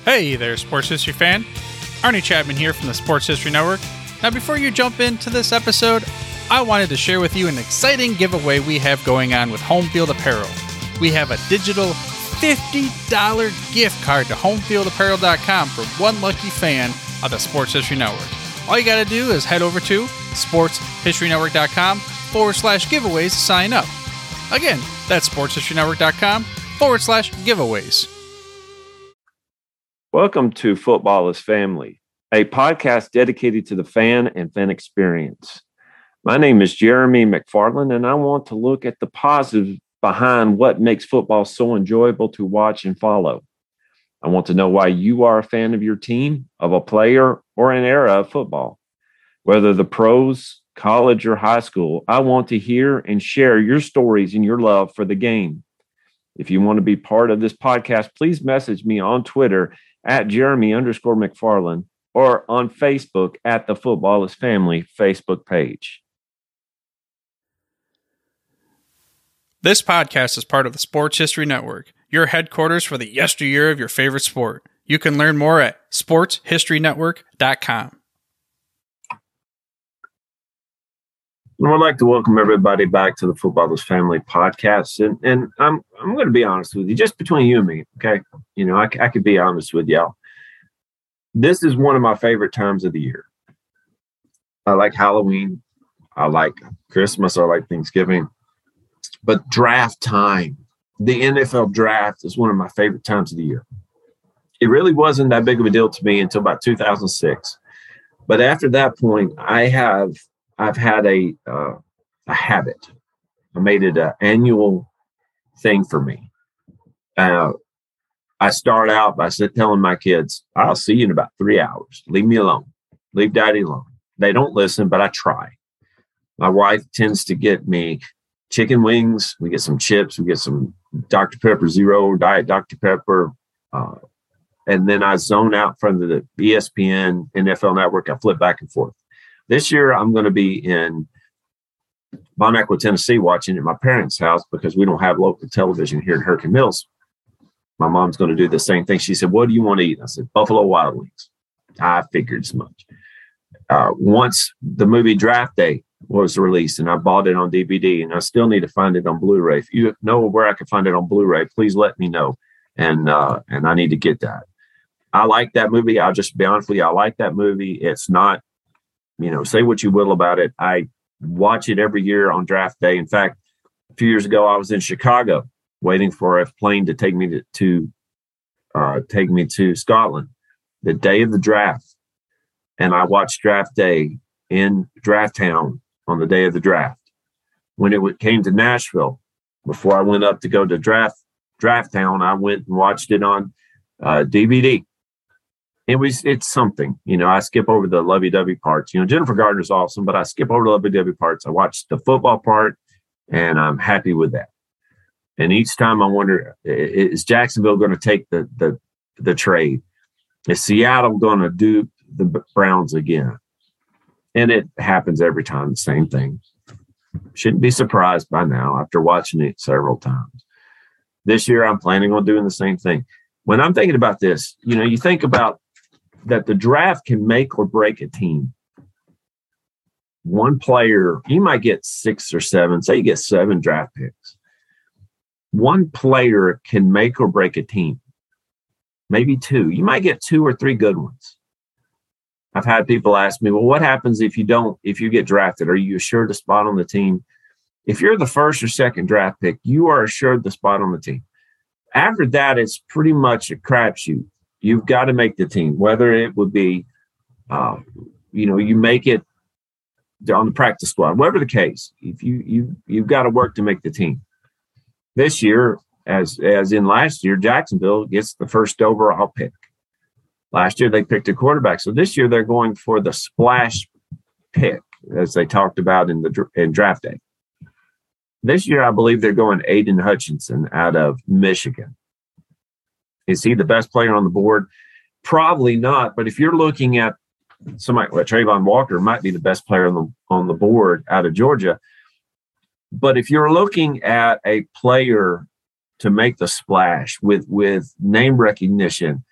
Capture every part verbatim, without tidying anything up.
Hey there, Sports History fan. Arnie Chapman here from the Sports History Network. Now, before you jump into this episode, I wanted to share with you an exciting giveaway we have going on with Home Field Apparel. We have a digital fifty dollars gift card to home field apparel dot com for one lucky fan of the Sports History Network. All you got to do is head over to sports history network dot com forward slash giveaways to sign up. Again, that's sports history network dot com forward slash giveaways. Welcome to Football is Family, a podcast dedicated to the fan and fan experience. My name is Jeremy McFarland, and I want to look at the positives behind what makes football so enjoyable to watch and follow. I want to know why you are a fan of your team, of a player, or an era of football. Whether the pros, college, or high school, I want to hear and share your stories and your love for the game. If you want to be part of this podcast, please message me on Twitter at Jeremy underscore McFarland or on Facebook at the Football is Family Facebook page. This podcast is part of the Sports History Network, your headquarters for the yesteryear of your favorite sport. You can learn more at sports history network dot com. I would like to welcome everybody back to the Football is Family podcast. And, and I'm I'm going to be honest with you, just between you and me, okay? You know, I, I could be honest with y'all. This is one of my favorite times of the year. I like Halloween. I like Christmas. I like Thanksgiving. But draft time, the N F L draft is one of my favorite times of the year. It really wasn't that big of a deal to me until about two thousand six. But after that point, I have I've had a uh, a habit. I made it an annual thing for me. Uh, I start out by telling my kids, I'll see you in about three hours. Leave me alone. Leave daddy alone. They don't listen, but I try. My wife tends to get me chicken wings. We get some chips. We get some Doctor Pepper Zero, Diet Doctor Pepper. Uh, and then I zone out from the E S P N, N F L Network. I flip back and forth. This year, I'm going to be in Bonacqua, Tennessee, watching at my parents' house because we don't have local television here in Hurricane Mills. My mom's going to do the same thing. She said, what do you want to eat? I said, Buffalo Wild Wings. I figured as much. Uh, once the movie Draft Day was released and I bought it on D V D, and I still need to find it on Blu-ray. If you know where I can find it on Blu-ray, please let me know. And, uh, and I need to get that. I like that movie. I'll just be honest with you. I like that movie. It's not, you know, say what you will about it. I watch it every year on draft day. In fact, a few years ago, I was in Chicago waiting for a plane to take me to, to uh, take me to Scotland the day of the draft. And I watched draft day in Draft Town on the day of the draft. When it came to Nashville, before I went up to go to draft draft town, I went and watched it on uh, D V D. It was, it's something, you know, I skip over the lovey-dovey parts. You know, Jennifer Gardner's awesome, but I skip over the lovey-dovey parts. I watched the football part, and I'm happy with that. And each time I wonder, is Jacksonville going to take the, the, the trade? Is Seattle going to do the Browns again? And it happens every time, the same thing. Shouldn't be surprised by now after watching it several times. This year, I'm planning on doing the same thing. When I'm thinking about this, you know, you think about that the draft can make or break a team. One player, you might get six or seven, say you get seven draft picks. One player can make or break a team. Maybe two. You might get two or three good ones. I've had people ask me, well, what happens if you don't, if you get drafted? Are you assured a spot on the team? If you're the first or second draft pick, you are assured the spot on the team. After that, it's pretty much a crapshoot. You've got to make the team, whether it would be, uh, you know, you make it on the practice squad, whatever the case. If you you you've got to work to make the team. This year, as as in last year, Jacksonville gets the first overall pick. Last year they picked a quarterback, so this year they're going for the splash pick, as they talked about in the in draft day. This year, I believe they're going Aiden Hutchinson out of Michigan. Is he the best player on the board? Probably not. But if you're looking at somebody, well, Trayvon Walker might be the best player on the on the board out of Georgia. But if you're looking at a player to make the splash with with name recognition,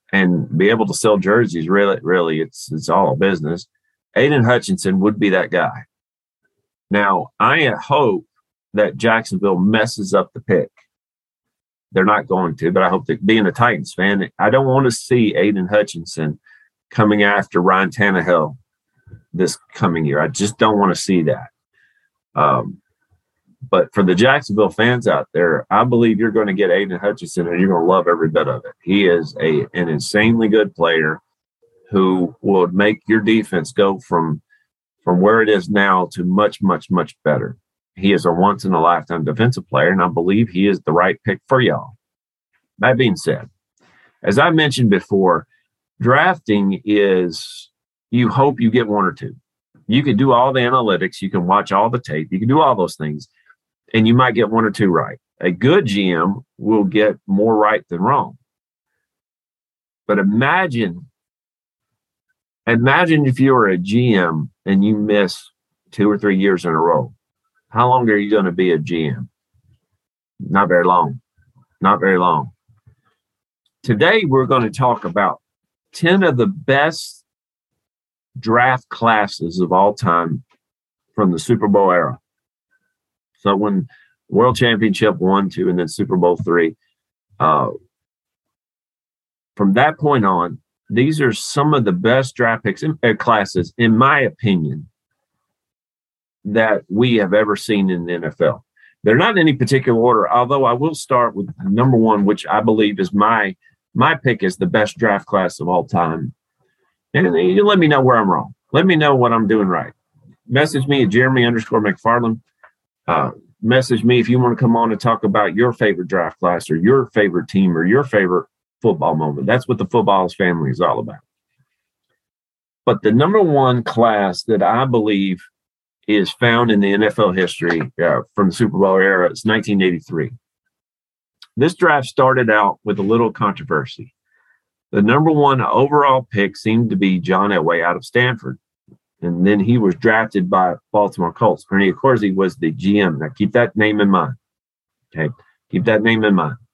and be able to sell jerseys, really, really, it's it's all a business. Aiden Hutchinson would be that guy. Now, I hope that Jacksonville messes up the pick. They're not going to, but I hope that, being a Titans fan, I don't want to see Aiden Hutchinson coming after Ryan Tannehill this coming year. I just don't want to see that. Um, but for the Jacksonville fans out there, I believe you're going to get Aiden Hutchinson and you're going to love every bit of it. He is a an insanely good player who will make your defense go from, from where it is now to much, much, much better. He is a once-in-a-lifetime defensive player, and I believe he is the right pick for y'all. That being said, as I mentioned before, drafting is you hope you get one or two. You can do all the analytics. You can watch all the tape. You can do all those things, and you might get one or two right. A good G M will get more right than wrong. But imagine, imagine if you were a G M and you miss two or three years in a row. How long are you going to be a G M? Not very long. Not very long. Today, we're going to talk about ten of the best draft classes of all time from the Super Bowl era. So when World Championship one, two, and then Super Bowl three, uh, from that point on, these are some of the best draft picks in, uh, classes, in my opinion, that we have ever seen in the N F L. They're not in any particular order, although I will start with number one, which I believe is my my pick is the best draft class of all time. And you let me know where I'm wrong. Let me know what I'm doing right. Message me at Jeremy underscore McFarland. Uh, message me if you want to come on and talk about your favorite draft class or your favorite team or your favorite football moment. That's what the Footballers family is all about. But the number one class that I believe is found in the N F L history uh, from the Super Bowl era is nineteen eighty-three. This draft started out with a little controversy. The number one overall pick seemed to be John Elway out of Stanford. And then he was drafted by Baltimore Colts. Ernie Accorsi was the G M. Now, keep that name in mind. Okay, keep that name in mind.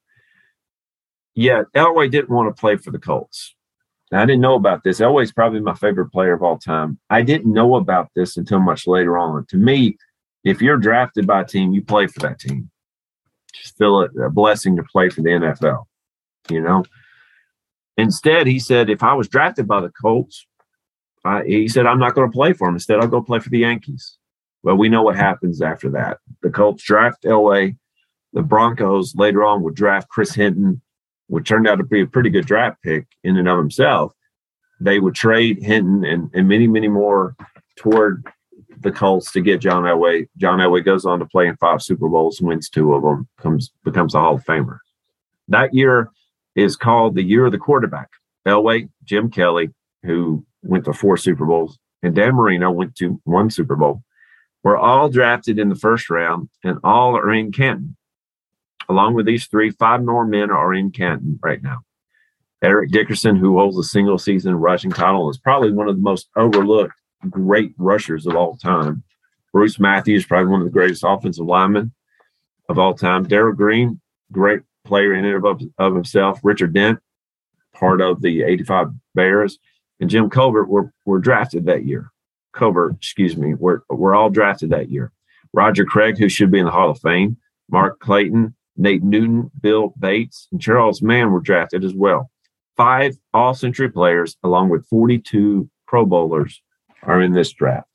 Yet, Elway didn't want to play for the Colts. Now, I didn't know about this. Elway's probably my favorite player of all time. I didn't know about this until much later on. To me, if you're drafted by a team, you play for that team. Just feel it a blessing to play for the N F L, you know. Instead, he said, if I was drafted by the Colts, I, he said, I'm not going to play for them. Instead, I'll go play for the Yankees. Well, we know what happens after that. The Colts draft Elway. The Broncos later on would draft Chris Hinton, which turned out to be a pretty good draft pick in and of himself. They would trade Hinton and, and many, many more toward the Colts to get John Elway. John Elway goes on to play in five Super Bowls, wins two of them, comes becomes a Hall of Famer. That year is called the year of the quarterback. Elway, Jim Kelly, who went to four Super Bowls, and Dan Marino went to one Super Bowl, were all drafted in the first round, and all are in Canton. Along with these three, five more men are in Canton right now. Eric Dickerson, who holds a single season rushing title, is probably one of the most overlooked great rushers of all time. Bruce Matthews, probably one of the greatest offensive linemen of all time. Darrell Green, great player in and of, of himself. Richard Dent, part of the eighty-five Bears. And Jim Colbert were, were drafted that year. Colbert, excuse me, were, were all drafted that year. Roger Craig, who should be in the Hall of Fame. Mark Clayton, Nate Newton, Bill Bates, and Charles Mann were drafted as well. Five all-century players, along with forty-two Pro Bowlers, are in this draft.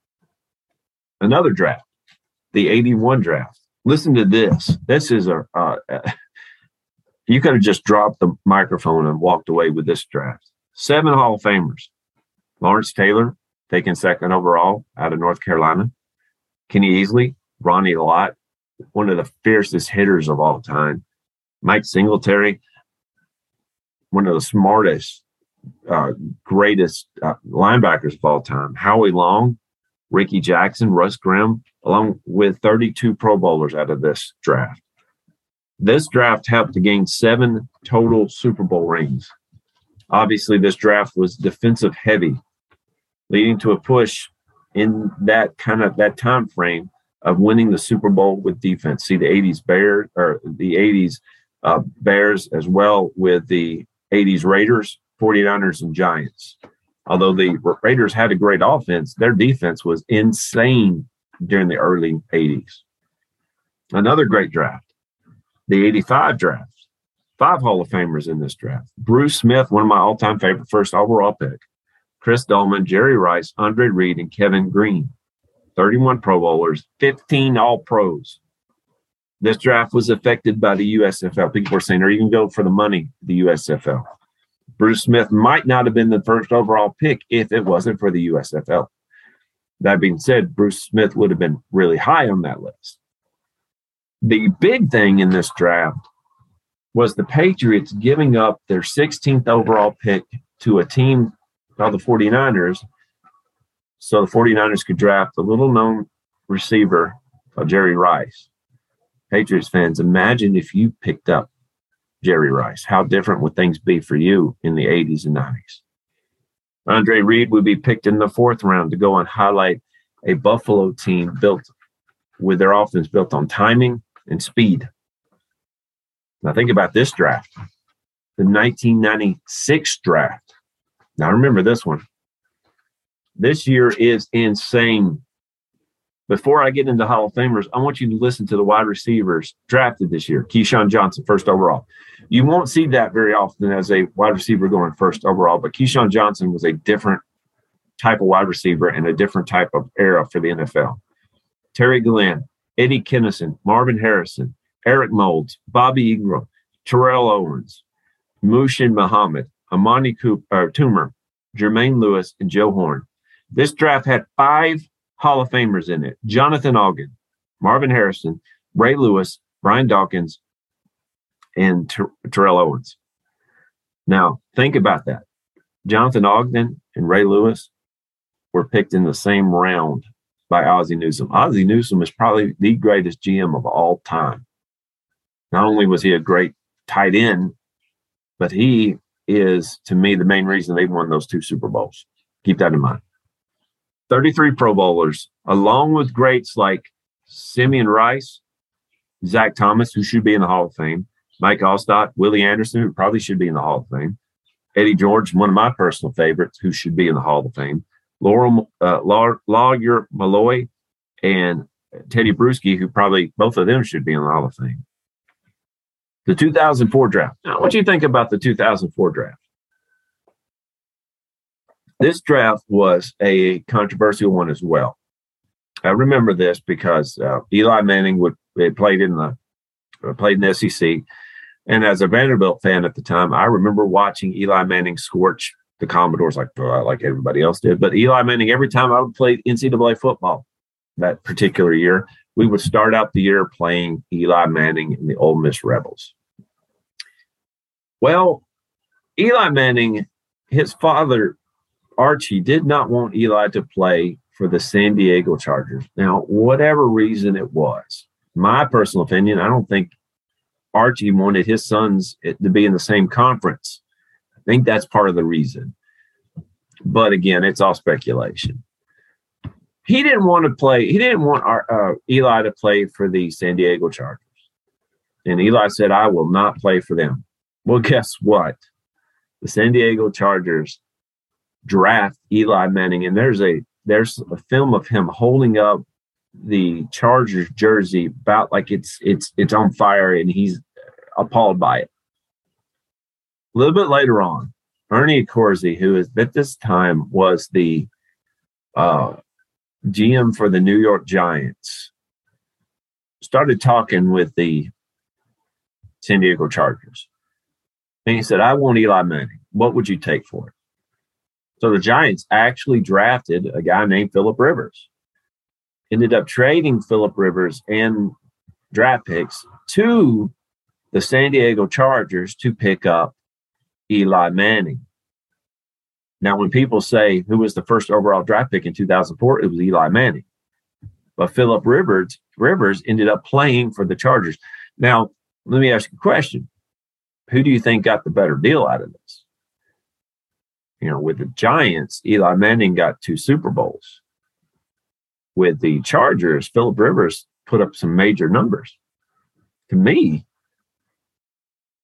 Another draft, the eighty-one draft. Listen to this. This is a, uh, you could have just dropped the microphone and walked away with this draft. Seven Hall of Famers. Lawrence Taylor, taken second overall out of North Carolina. Kenny Easley, Ronnie Lott, one of the fiercest hitters of all time. Mike Singletary, one of the smartest, uh, greatest uh, linebackers of all time. Howie Long, Ricky Jackson, Russ Grimm, along with thirty-two Pro Bowlers out of this draft. This draft helped to gain seven total Super Bowl rings. Obviously, this draft was defensive heavy, leading to a push in that kind of that time frame of winning the Super Bowl with defense. See the eighties Bears or the eighties uh, Bears as well with the eighties Raiders, 49ers, and Giants. Although the Raiders had a great offense, their defense was insane during the early eighties. Another great draft, the eighty-five draft. Five Hall of Famers in this draft. Bruce Smith, one of my all-time favorite first overall pick. Chris Dolman, Jerry Rice, Andre Reed, and Kevin Green. thirty-one Pro Bowlers, fifteen All-Pros. This draft was affected by the U S F L. People were saying, are you going to go for the money, the U S F L? Bruce Smith might not have been the first overall pick if it wasn't for the U S F L. That being said, Bruce Smith would have been really high on that list. The big thing in this draft was the Patriots giving up their sixteenth overall pick to a team called the 49ers so the 49ers could draft a little-known receiver called Jerry Rice. Patriots fans, imagine if you picked up Jerry Rice. How different would things be for you in the eighties and nineties? Andre Reed would be picked in the fourth round to go and highlight a Buffalo team built with their offense built on timing and speed. Now think about this draft, the nineteen ninety-six draft. Now remember this one. This year is insane. Before I get into Hall of Famers, I want you to listen to the wide receivers drafted this year. Keyshawn Johnson, first overall. You won't see that very often as a wide receiver going first overall, but Keyshawn Johnson was a different type of wide receiver and a different type of era for the N F L. Terry Glenn, Eddie Kennison, Marvin Harrison, Eric Moulds, Bobby Ingram, Terrell Owens, Mushin Muhammad, Amani Cooper, Toomer, Jermaine Lewis, and Joe Horn. This draft had five Hall of Famers in it. Jonathan Ogden, Marvin Harrison, Ray Lewis, Brian Dawkins, and Ter- Terrell Owens. Now, think about that. Jonathan Ogden and Ray Lewis were picked in the same round by Ozzie Newsome. Ozzie Newsome is probably the greatest G M of all time. Not only was he a great tight end, but he is, to me, the main reason they won those two Super Bowls. Keep that in mind. thirty-three Pro Bowlers, along with greats like Simeon Rice, Zach Thomas, who should be in the Hall of Fame, Mike Allstott, Willie Anderson, who probably should be in the Hall of Fame, Eddie George, one of my personal favorites, who should be in the Hall of Fame, Laurel uh, Lawyer Malloy, and Teddy Bruschi, who probably both of them should be in the Hall of Fame. The two thousand four draft. Now, what do you think about the two thousand four draft? This draft was a controversial one as well. I remember this because uh, Eli Manning would played in the uh, played in the S E C, and as a Vanderbilt fan at the time, I remember watching Eli Manning scorch the Commodores like uh, like everybody else did. But Eli Manning, every time I would play N C double A football that particular year, we would start out the year playing Eli Manning and the Ole Miss Rebels. Well, Eli Manning, his father, Archie, did not want Eli to play for the San Diego Chargers. Now, whatever reason it was, my personal opinion, I don't think Archie wanted his sons to be in the same conference. I think that's part of the reason. But again, it's all speculation. He didn't want to play. He didn't want our, uh, Eli to play for the San Diego Chargers. And Eli said, I will not play for them. Well, guess what? The San Diego Chargers draft Eli Manning, and there's a there's a film of him holding up the Chargers jersey about like it's it's it's on fire, and he's appalled by it. A little bit later on, Ernie Accorsi, who is at this time was the uh, G M for the New York Giants, started talking with the San Diego Chargers. And he said, I want Eli Manning. What would you take for it? So the Giants actually drafted a guy named Phillip Rivers. Ended up trading Phillip Rivers and draft picks to the San Diego Chargers to pick up Eli Manning. Now, when people say who was the first overall draft pick in two thousand four, it was Eli Manning. But Phillip Rivers, Rivers ended up playing for the Chargers. Now, let me ask you a question. Who do you think got the better deal out of this? You know, with the Giants, Eli Manning got two Super Bowls. With the Chargers, Phillip Rivers put up some major numbers. To me,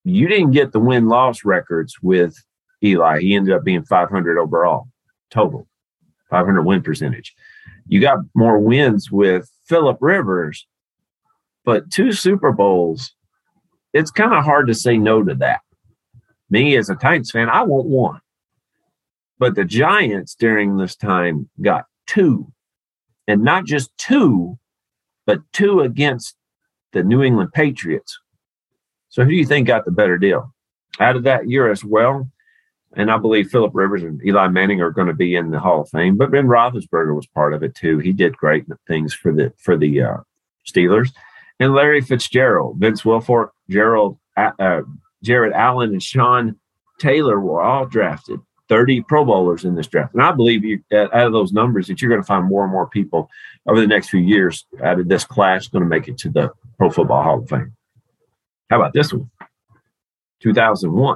You didn't get the win-loss records with Eli. He ended up being five hundred overall, total, five hundred win percentage. You got more wins with Phillip Rivers, but two Super Bowls, it's kind of hard to say no to that. Me, as a Titans fan, I want one. But the Giants during this time got two. And not just two, but two against the New England Patriots. So who do you think got the better deal? Out of that year as well, and I believe Phillip Rivers and Eli Manning are going to be in the Hall of Fame, but Ben Roethlisberger was part of it too. He did great things for the for the uh, Steelers. And Larry Fitzgerald, Vince Wilfork, Gerald, uh, Jared Allen, and Sean Taylor were all drafted. thirty Pro Bowlers in this draft. And I believe you, out of those numbers that you're going to find more and more people over the next few years out of this class going to make it to the Pro Football Hall of Fame. How about this one? two thousand one.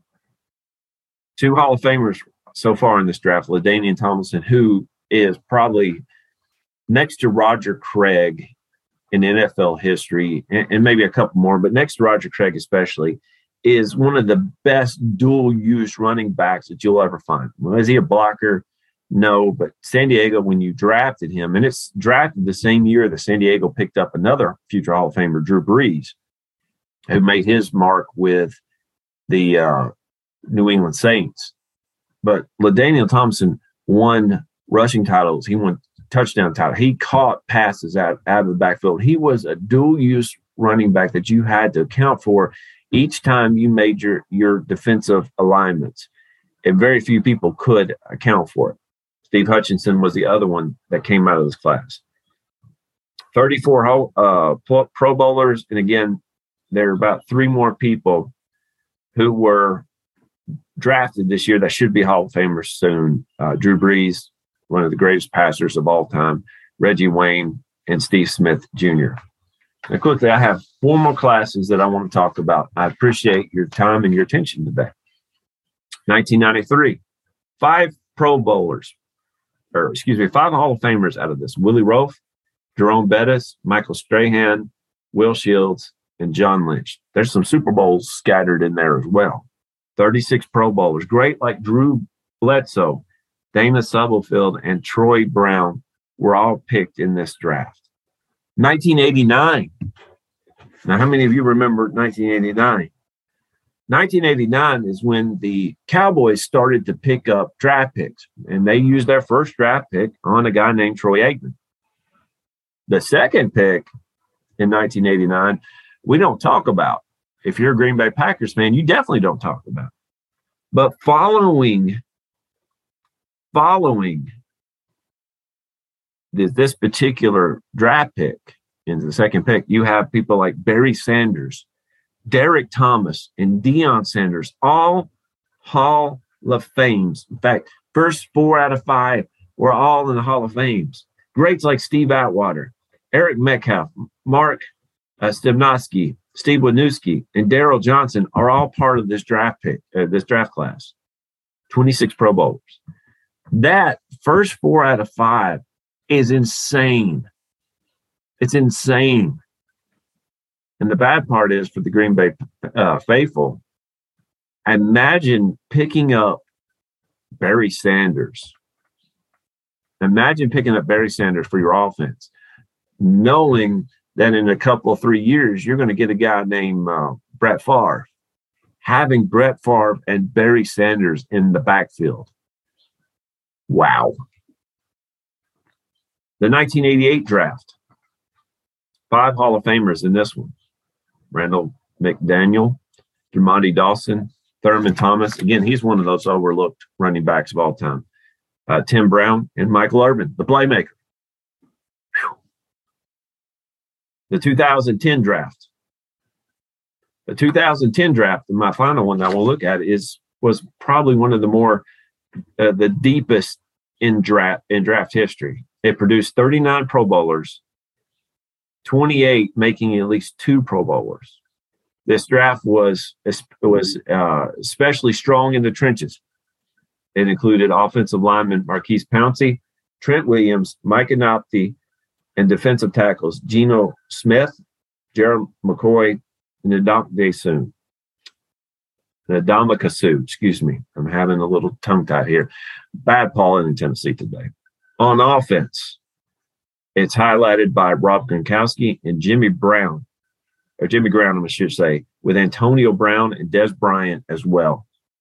Two Hall of Famers so far in this draft. LaDainian Tomlinson, who is probably next to Roger Craig in N F L history, and, and maybe a couple more, but next to Roger Craig especially, is one of the best dual-use running backs that you'll ever find. Well, is he a blocker? No, but San Diego, when you drafted him, and it's drafted the same year that San Diego picked up another future Hall of Famer, Drew Brees, who made his mark with the uh, New England Saints. But LaDainian Tomlinson won rushing titles. He won touchdown title. He caught passes out, out of the backfield. He was a dual-use running back that you had to account for each time you made your, your defensive alignments. And very few people could account for it. Steve Hutchinson was the other one that came out of this class. thirty-four uh, Pro Bowlers. And again, there are about three more people who were drafted this year that should be Hall of Famers soon. Uh, Drew Brees, one of the greatest passers of all time, Reggie Wayne, and Steve Smith Junior Now, quickly, I have four more classes that I want to talk about. I appreciate your time and your attention today. nineteen ninety-three, five Pro Bowlers, or excuse me, five Hall of Famers out of this. Willie Roaf, Jerome Bettis, Michael Strahan, Will Shields, and John Lynch. There's some Super Bowls scattered in there as well. thirty-six Pro Bowlers, great like Drew Bledsoe, Dana Stubblefield, and Troy Brown were all picked in this draft. nineteen eighty-nine. Now, how many of you remember nineteen eighty-nine? nineteen eighty-nine is when the Cowboys started to pick up draft picks, and they used their first draft pick on a guy named Troy Aikman. The second pick in nineteen eighty-nine, we don't talk about. If you're a Green Bay Packers fan, you definitely don't talk about. But following, following this, this particular draft pick, in the second pick, you have people like Barry Sanders, Derek Thomas, and Deion Sanders, all Hall of Fames. In fact, first four out of five were all in the Hall of Fames. Greats like Steve Atwater, Eric Metcalf, Mark uh, Stevnoski, Steve Wisniewski, and Darryl Johnson are all part of this draft pick, uh, this draft class. twenty-six Pro Bowlers. That first four out of five is insane. It's insane. And the bad part is for the Green Bay uh, faithful, imagine picking up Barry Sanders. Imagine picking up Barry Sanders for your offense, knowing that in a couple of three years, you're going to get a guy named uh, Brett Favre. Having Brett Favre and Barry Sanders in the backfield. Wow. The nineteen eighty-eight draft. Five Hall of Famers in this one. Randall McDaniel, Dermontti Dawson, Thurman Thomas. Again, he's one of those overlooked running backs of all time. Uh, Tim Brown and Michael Irvin, the playmaker. Whew. The two thousand ten draft. The two thousand ten draft, and my final one that we'll look at is was probably one of the more uh, the deepest in draft in draft history. It produced thirty-nine Pro Bowlers, twenty-eight making at least two Pro Bowlers. This draft was was uh, especially strong in the trenches. It included offensive lineman Marquise Pouncey, Trent Williams, Mike Anopti, and defensive tackles Geno Smith, Gerald McCoy, and Ndamukong Suh. Ndamukong Suh, excuse me. I'm having a little tongue tie here. Bad pollen in Tennessee today. On offense, it's highlighted by Rob Gronkowski and Jimmy Brown, or Jimmy Graham, I should say, with Antonio Brown and Des Bryant as well.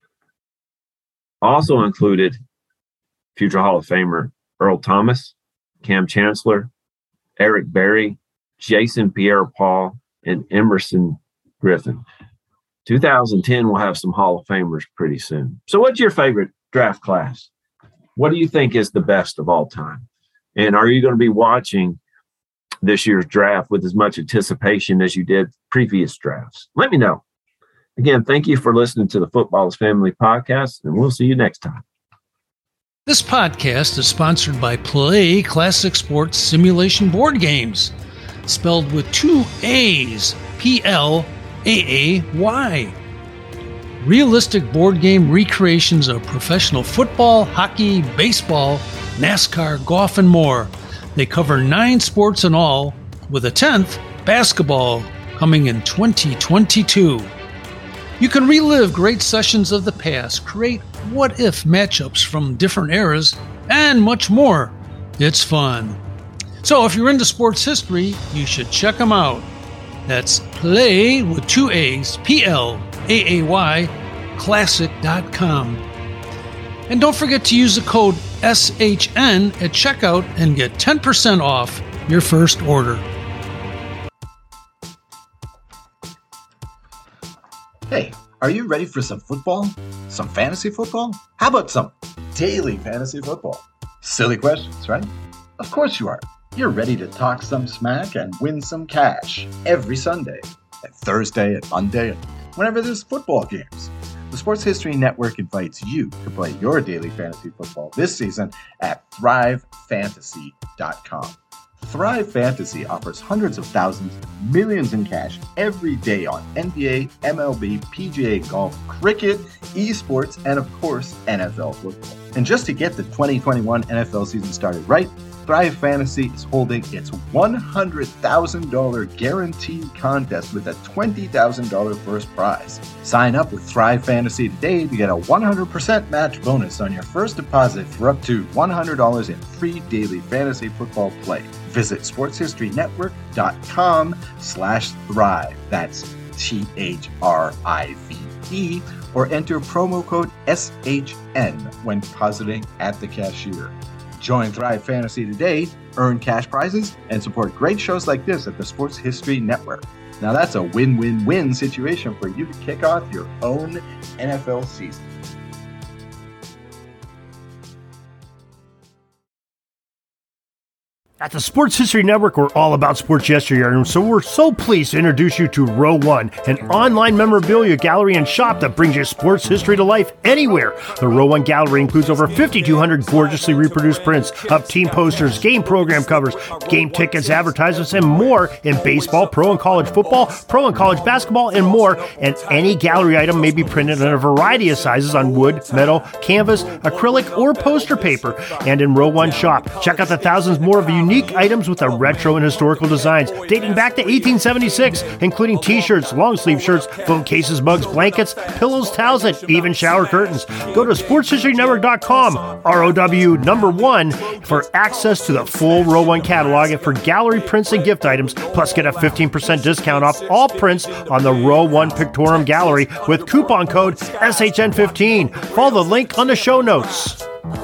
Also included future Hall of Famer Earl Thomas, Cam Chancellor, Eric Berry, Jason Pierre-Paul, and Emerson Griffin. two thousand ten will have some Hall of Famers pretty soon. So what's your favorite draft class? What do you think is the best of all time? And are you going to be watching this year's draft with as much anticipation as you did previous drafts? Let me know. Again, thank you for listening to the Footballers Family Podcast, and we'll see you next time. This podcast is sponsored by Play Classic Sports Simulation Board Games, spelled with two A's, P L A A Y. Realistic board game recreations of professional football, hockey, baseball, NASCAR, golf, and more. They cover nine sports in all, with a tenth, basketball, coming in twenty twenty-two. You can relive great sessions of the past, create what-if matchups from different eras, and much more. It's fun. So if you're into sports history, you should check them out. That's Play with two A's, P L A A Y, classic dot com. And don't forget to use the code S H N at checkout and get ten percent off your first order. Hey, are you ready for some football? Some fantasy football? How about some daily fantasy football? Silly questions, right? Of course you are. You're ready to talk some smack and win some cash every Sunday, and Thursday, and Monday, and whenever there's football games. The Sports History Network invites you to play your daily fantasy football this season at thrive fantasy dot com. Thrive Fantasy offers hundreds of thousands, millions in cash every day on N B A, M L B, P G A golf, cricket, esports, and of course, N F L football. And just to get the twenty twenty-one N F L season started right, Thrive Fantasy is holding its one hundred thousand dollars guaranteed contest with a twenty thousand dollars first prize. Sign up with Thrive Fantasy today to get a one hundred percent match bonus on your first deposit for up to one hundred dollars in free daily fantasy football play. Visit sportshistorynetwork.com slash thrive. That's T H R I V E, or enter promo code S H N when depositing at the cashier. Join Thrive Fantasy today, earn cash prizes, and support great shows like this at the Sports History Network. Now that's a win-win-win situation for you to kick off your own N F L season. At the Sports History Network, we're all about sports yesteryear, and so we're so pleased to introduce you to Row One, an online memorabilia gallery and shop that brings you sports history to life anywhere. The Row One gallery includes over fifty-two hundred gorgeously reproduced prints of team posters, game program covers, game tickets, advertisements, and more in baseball, pro and college football, pro and college basketball, and more. And any gallery item may be printed in a variety of sizes on wood, metal, canvas, acrylic, or poster paper. And in Row One shop, check out the thousands more of unique items with the retro and historical designs dating back to eighteen seventy-six, including t-shirts, long sleeve shirts, phone cases, mugs, blankets, pillows, towels, and even shower curtains. Go to sports history network dot com, R O W number one, for access to the full Row One catalog and for gallery prints and gift items, plus get a fifteen percent discount off all prints on the Row One Pictorum Gallery with coupon code S H N fifteen. Follow the link on the show notes.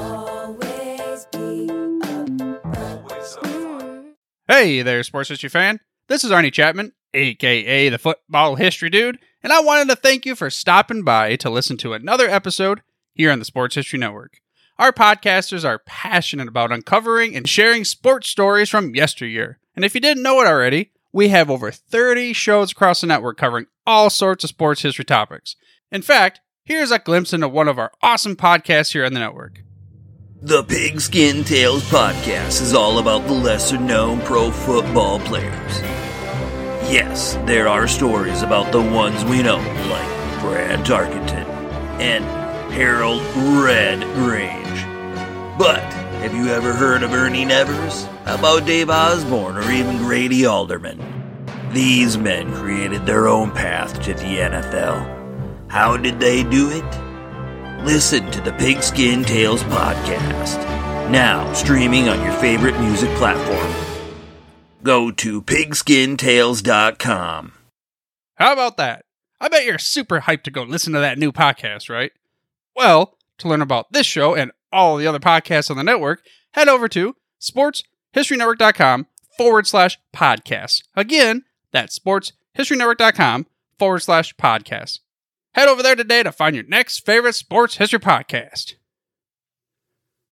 Hey there, sports history fan. This is Arnie Chapman, aka the Football History Dude, and I wanted to thank you for stopping by to listen to another episode here on the Sports History Network. Our podcasters are passionate about uncovering and sharing sports stories from yesteryear. And if you didn't know it already, we have over thirty shows across the network covering all sorts of sports history topics. In fact, here's a glimpse into one of our awesome podcasts here on the network. The Pigskin Tales podcast is all about the lesser-known pro football players. Yes, there are stories about the ones we know, like Brad Tarkenton and Harold Red Grange. But have you ever heard of Ernie Nevers? How about Dave Osborne or even Grady Alderman? These men created their own path to the N F L. How did they do it? Listen to the Pigskin Tales podcast, now streaming on your favorite music platform. Go to pigskin tales dot com. How about that? I bet you're super hyped to go listen to that new podcast, right? Well, to learn about this show and all the other podcasts on the network, head over to sportshistorynetwork.com forward slash podcasts. Again, that's sportshistorynetwork.com forward slash podcasts. Head over there today to find your next favorite sports history podcast.